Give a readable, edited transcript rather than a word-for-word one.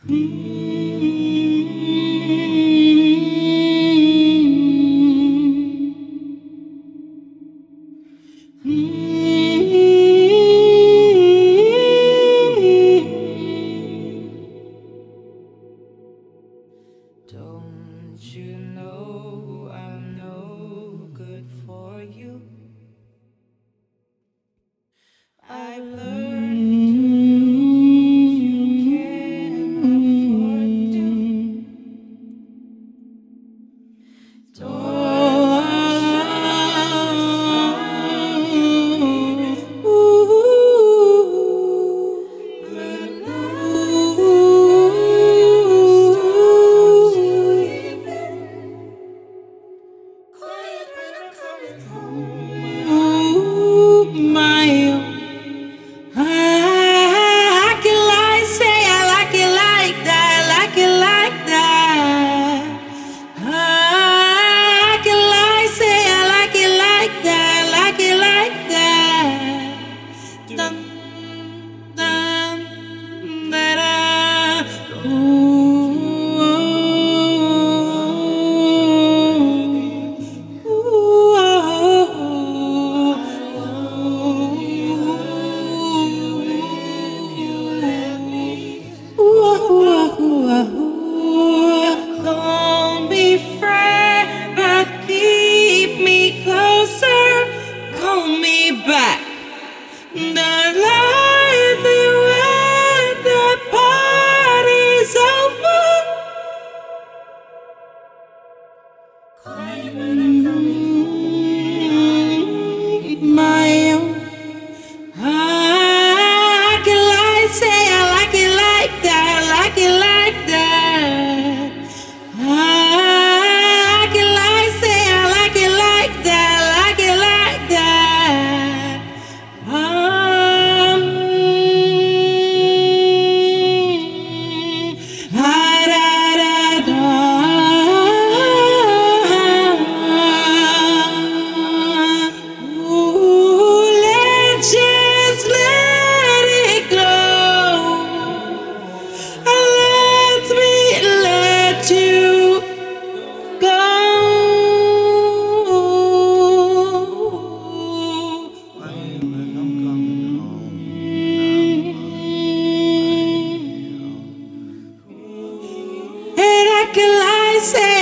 Don't you know I'm no good for you? I've learned to lose, you can't afford to. I can lie, say I like it like that, like it like that. I can lie, say I like it like that, like it like that. Dun, dun, da, da. Ooh, ooh, Don't be afraid, but keep me closer. Call me back. The light when the party's over. My own. I can lie, say I like it like that, like it like that. I can lie, say I like it like that, like it like that. Da, da, da. Ooh, just let it go. Let me let you go. And I can lie, say